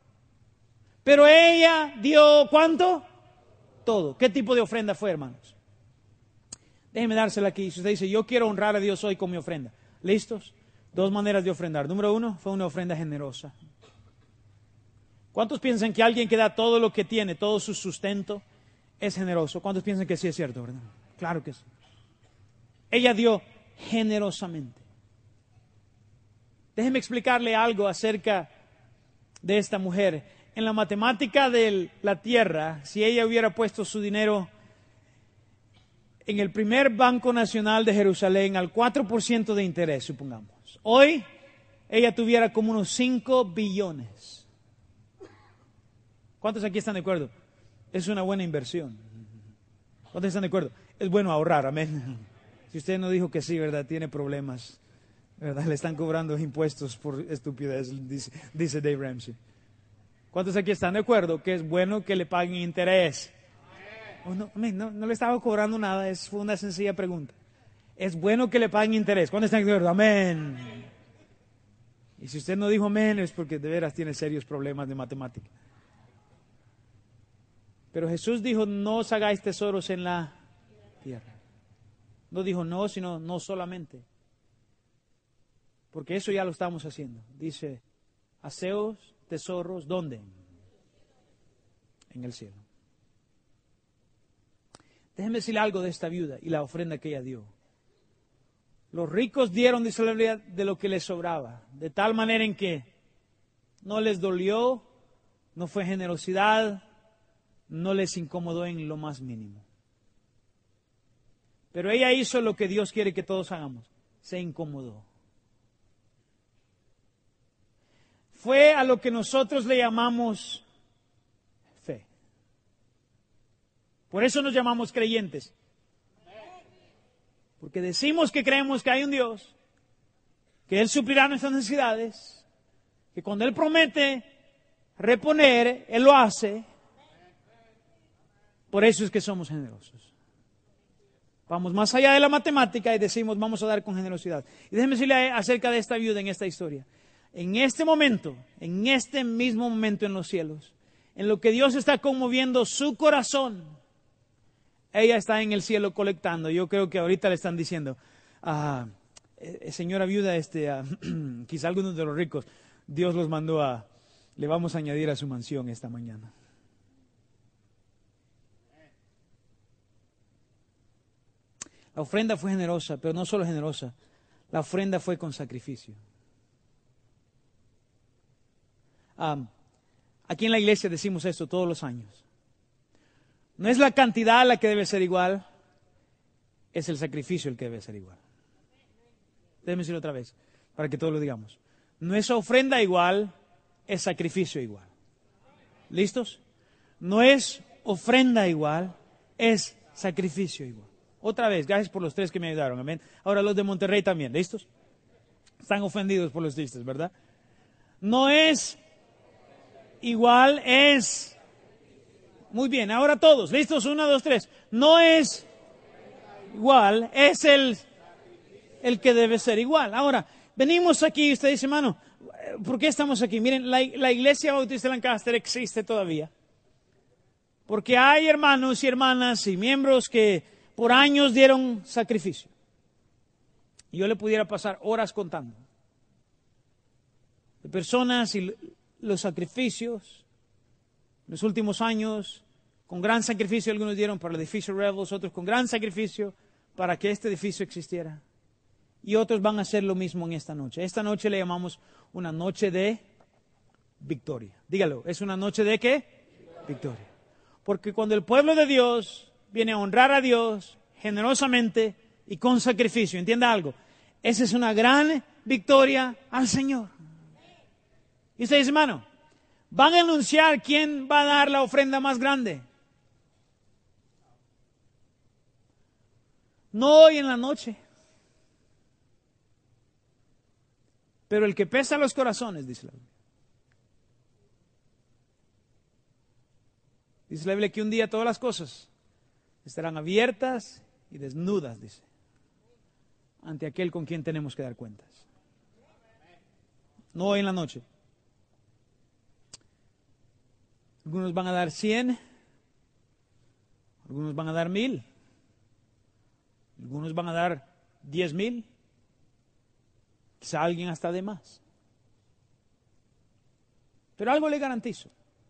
Pero ella dio, ¿cuánto? Todo. ¿Qué tipo de ofrenda fue, hermanos? Déjenme dársela aquí. Si usted dice, yo quiero honrar a Dios hoy con mi ofrenda. ¿Listos? 2 maneras de ofrendar. Número 1, fue una ofrenda generosa. ¿Cuántos piensan que alguien que da todo lo que tiene, todo su sustento, es generoso? ¿Cuántos piensan que sí es cierto, verdad? Claro que sí. Ella dio generosamente. Déjeme explicarle algo acerca de esta mujer. En la matemática de la tierra, si ella hubiera puesto su dinero en el primer Banco Nacional de Jerusalén al 4% de interés, supongamos, hoy ella tuviera como unos 5 billones. ¿Cuántos aquí están de acuerdo? Es una buena inversión. ¿Cuántos están de acuerdo? Es bueno ahorrar, amén. Si usted no dijo que sí, ¿verdad? Tiene problemas. ¿Verdad? Le están cobrando impuestos por estupidez, dice Dave Ramsey. ¿Cuántos aquí están de acuerdo que es bueno que le paguen interés? Oh, no le estaba cobrando nada, fue una sencilla pregunta. Es bueno que le paguen interés. ¿Cuántos están de acuerdo? Amén. Y si usted no dijo amén es porque de veras tiene serios problemas de matemática. Pero Jesús dijo, no os hagáis tesoros en la tierra. No dijo no, sino no solamente. Porque eso ya lo estamos haciendo. Dice, haceos tesoros, ¿dónde? En el cielo. Déjenme decirle algo de esta viuda y la ofrenda que ella dio. Los ricos dieron, dice la Biblia, de lo que les sobraba. De tal manera en que no les dolió, no fue generosidad, no les incomodó en lo más mínimo. Pero ella hizo lo que Dios quiere que todos hagamos. Se incomodó. Fue a lo que nosotros le llamamos fe. Por eso nos llamamos creyentes. Porque decimos que creemos que hay un Dios, que Él suplirá nuestras necesidades, que cuando Él promete reponer, Él lo hace. Por eso es que somos generosos. Vamos más allá de la matemática y decimos vamos a dar con generosidad. Y déjenme decirle acerca de esta viuda en esta historia. En este momento, en este mismo momento en los cielos, en lo que Dios está conmoviendo su corazón, Ella está en el cielo colectando. Yo creo que ahorita le están diciendo, señora viuda, quizá algunos de los ricos, Dios los mandó le vamos a añadir a su mansión esta mañana. La ofrenda fue generosa, pero no solo generosa, la ofrenda fue con sacrificio. Aquí en la iglesia decimos esto todos los años. No es la cantidad la que debe ser igual, es el sacrificio el que debe ser igual. Déjeme decirlo otra vez, para que todos lo digamos. No es ofrenda igual, es sacrificio igual. ¿Listos? No es ofrenda igual, es sacrificio igual. Otra vez, gracias por los 3 que me ayudaron, amén. Ahora los de Monterrey también, ¿listos? Están ofendidos por los chistes, ¿verdad? No es igual, es... Muy bien, ahora todos, ¿listos? 1, 2, 3. No es igual, es el que debe ser igual. Ahora, venimos aquí y usted dice, hermano, ¿por qué estamos aquí? Miren, la Iglesia Bautista de Lancaster existe todavía. Porque hay hermanos y hermanas y miembros que por años dieron sacrificio. Y yo le pudiera pasar horas contando de personas y los sacrificios. En los últimos años, con gran sacrificio, algunos dieron para el edificio Rebels, otros con gran sacrificio para que este edificio existiera. Y otros van a hacer lo mismo en esta noche. Esta noche le llamamos una noche de victoria. Dígalo, ¿es una noche de qué? Victoria. Porque cuando el pueblo de Dios viene a honrar a Dios generosamente y con sacrificio, entienda algo, esa es una gran victoria al Señor. Y usted dice, hermano, van a anunciar quién va a dar la ofrenda más grande. No hoy en la noche. Pero el que pesa los corazones, dice la Biblia. Dice la Biblia que un día todas las cosas estarán abiertas y desnudas, dice, ante aquel con quien tenemos que dar cuentas. No hoy en la noche. Algunos van a dar 100, algunos van a dar 1000, algunos van a dar 10,000, quizá alguien hasta de más. Pero algo le garantizo,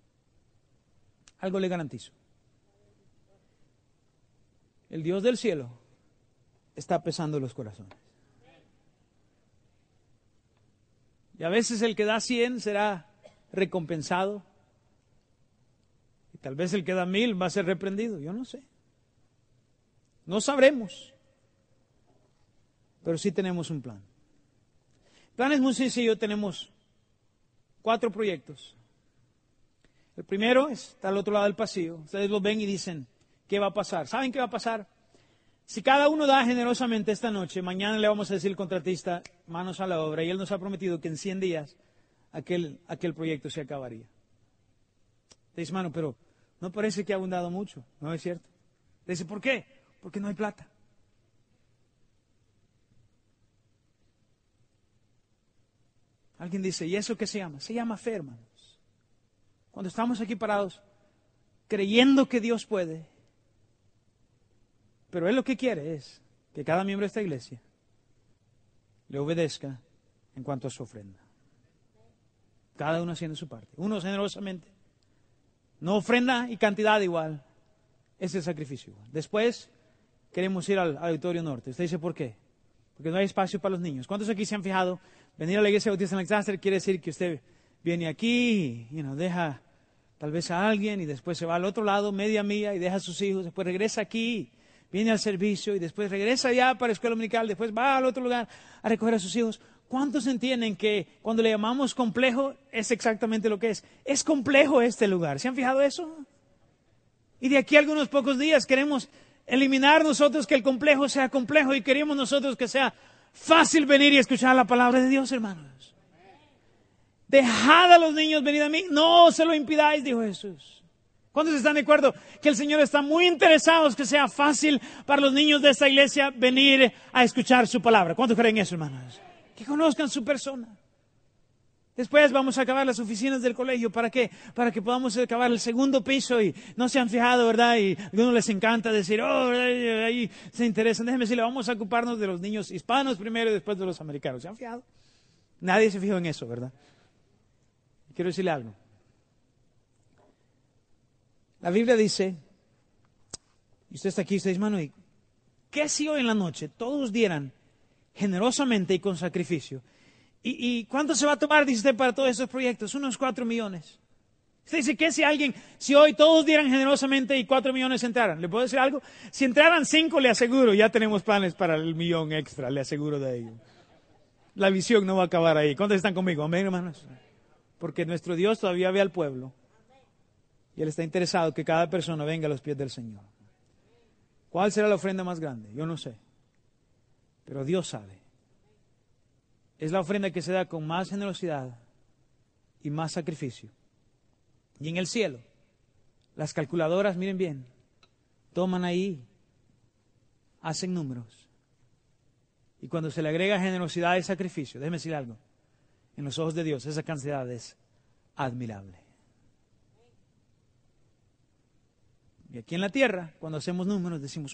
el Dios del cielo está pesando los corazones. Y a veces el que da 100 será recompensado. Tal vez el que da 1000 va a ser reprendido, yo no sé. No sabremos. Pero sí tenemos un plan. El plan es muy sencillo, tenemos 4 proyectos. El primero está al otro lado del pasillo. Ustedes lo ven y dicen, ¿qué va a pasar? ¿Saben qué va a pasar? Si cada uno da generosamente esta noche, mañana le vamos a decir al contratista, manos a la obra, y él nos ha prometido que en 100 días aquel proyecto se acabaría. Dice, hermano, pero no parece que ha abundado mucho. No es cierto. Dice, ¿por qué? Porque no hay plata. Alguien dice, ¿y eso qué se llama? Se llama fe, hermanos. Cuando estamos aquí parados, creyendo que Dios puede, pero Él lo que quiere es que cada miembro de esta iglesia le obedezca en cuanto a su ofrenda. Cada uno haciendo su parte. Uno generosamente. No ofrenda y cantidad igual. Es el sacrificio igual. Después queremos ir al Auditorio Norte. Usted dice, ¿por qué? Porque no hay espacio para los niños. ¿Cuántos aquí se han fijado? Venir a la iglesia bautista en Lancaster quiere decir que usted viene aquí y deja tal vez a alguien y después se va al otro lado, media milla, y deja a sus hijos. Después regresa aquí, viene al servicio y después regresa allá para la escuela dominical. Después va al otro lugar a recoger a sus hijos. ¿Cuántos entienden que cuando le llamamos complejo es exactamente lo que es? Es complejo este lugar. ¿Se han fijado eso? Y de aquí a algunos pocos días queremos eliminar nosotros que el complejo sea complejo y queremos nosotros que sea fácil venir y escuchar la palabra de Dios, hermanos. Dejad a los niños venir a mí. No se lo impidáis, dijo Jesús. ¿Cuántos están de acuerdo que el Señor está muy interesado en que sea fácil para los niños de esta iglesia venir a escuchar su palabra? ¿Cuántos creen eso, hermanos? Que conozcan su persona. Después vamos a acabar las oficinas del colegio. ¿Para qué? Para que podamos acabar el segundo piso y no se han fijado, ¿verdad? Y a algunos les encanta decir, ahí se interesan. Déjenme decirle, vamos a ocuparnos de los niños hispanos primero y después de los americanos. ¿Se han fijado? Nadie se fijó en eso, ¿verdad? Quiero decirle algo. La Biblia dice, y usted está aquí, usted dice, hermano, ¿y qué si hoy en la noche todos dieran generosamente y con sacrificio? ¿Y cuánto se va a tomar, dice usted, para todos esos proyectos? Unos 4 millones. Usted dice, ¿qué si hoy todos dieran generosamente y 4 millones entraran? ¿Le puedo decir algo? Si entraran 5, le aseguro, ya tenemos planes para el millón extra, le aseguro de ello. La visión no va a acabar ahí. ¿Cuántos están conmigo? Amén, hermanos. Porque nuestro Dios todavía ve al pueblo. Y Él está interesado que cada persona venga a los pies del Señor. ¿Cuál será la ofrenda más grande? Yo no sé. Pero Dios sabe. Es la ofrenda que se da con más generosidad y más sacrificio. Y en el cielo, las calculadoras, miren bien, toman ahí, hacen números. Y cuando se le agrega generosidad y sacrificio, déjeme decir algo, en los ojos de Dios esa cantidad es admirable. Y aquí en la tierra, cuando hacemos números, decimos,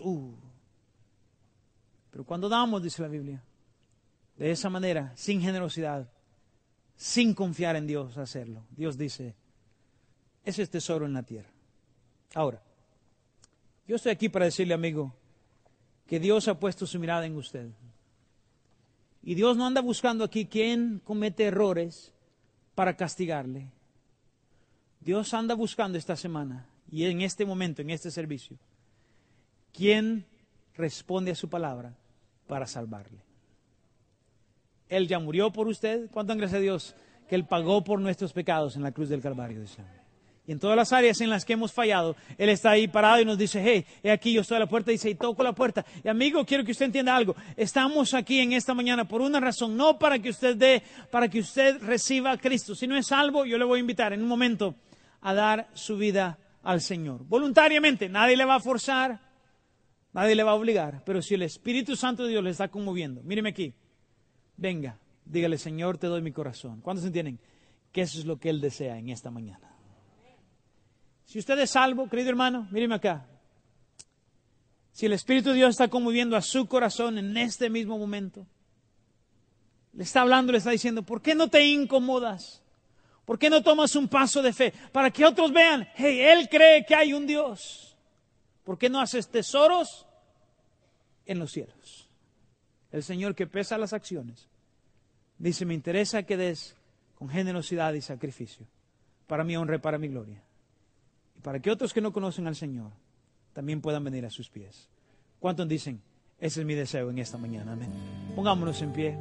pero cuando damos, dice la Biblia, de esa manera, sin generosidad, sin confiar en Dios hacerlo, Dios dice, ese es tesoro en la tierra. Ahora, yo estoy aquí para decirle, amigo, que Dios ha puesto su mirada en usted. Y Dios no anda buscando aquí quién comete errores para castigarle. Dios anda buscando esta semana y en este momento, en este servicio, quién responde a su palabra para salvarle. Él ya murió por usted. ¿Cuánto gracias a Dios que Él pagó por nuestros pecados en la cruz del Calvario? Y en todas las áreas en las que hemos fallado, Él está ahí parado y nos dice, hey, he aquí, yo estoy a la puerta, dice, y toco la puerta. Y amigo, quiero que usted entienda algo. Estamos aquí en esta mañana por una razón, no para que usted para que usted reciba a Cristo. Si no es salvo, yo le voy a invitar en un momento a dar su vida al Señor. Voluntariamente, nadie le va a forzar, nadie le va a obligar, pero si el Espíritu Santo de Dios le está conmoviendo, míreme aquí. Venga, dígale, Señor, te doy mi corazón. ¿Cuántos entienden que eso es lo que Él desea en esta mañana? Si usted es salvo, querido hermano, míreme acá. Si el Espíritu de Dios está conmoviendo a su corazón en este mismo momento, le está hablando, le está diciendo, ¿por qué no te incomodas? ¿Por qué no tomas un paso de fe? Para que otros vean, hey, Él cree que hay un Dios. ¿Por qué no haces tesoros en los cielos? El Señor que pesa las acciones dice, me interesa que des con generosidad y sacrificio para mi honra y para mi gloria. Y para que otros que no conocen al Señor también puedan venir a sus pies. ¿Cuántos dicen, ese es mi deseo en esta mañana? Amén. Pongámonos en pie.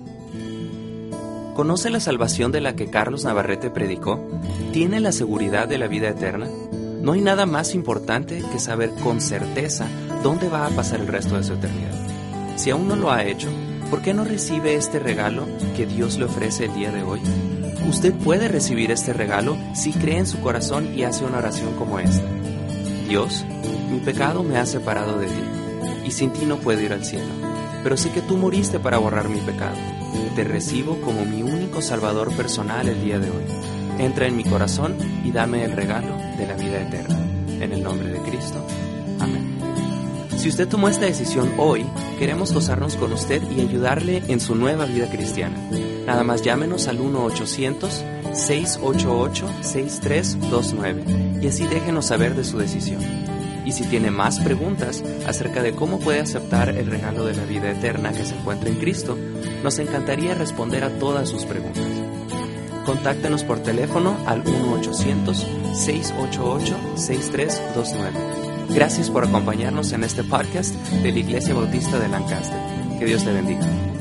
¿Conoce la salvación de la que Carlos Navarrete predicó? ¿Tiene la seguridad de la vida eterna? No hay nada más importante que saber con certeza dónde va a pasar el resto de su eternidad. Si aún no lo ha hecho, ¿por qué no recibe este regalo que Dios le ofrece el día de hoy? Usted puede recibir este regalo si cree en su corazón y hace una oración como esta. Dios, mi pecado me ha separado de ti, y sin ti no puedo ir al cielo, pero sé que tú moriste para borrar mi pecado. Te recibo como mi único salvador personal el día de hoy. Entra en mi corazón y dame el regalo de la vida eterna. En el nombre de Cristo. Amén. Si usted tomó esta decisión hoy, queremos gozarnos con usted y ayudarle en su nueva vida cristiana. Nada más llámenos al 1-800-688-6329 y así déjenos saber de su decisión. Y si tiene más preguntas acerca de cómo puede aceptar el regalo de la vida eterna que se encuentra en Cristo, nos encantaría responder a todas sus preguntas. Contáctenos por teléfono al 1-800-688-6329. Gracias por acompañarnos en este podcast de la Iglesia Bautista de Lancaster. Que Dios te bendiga.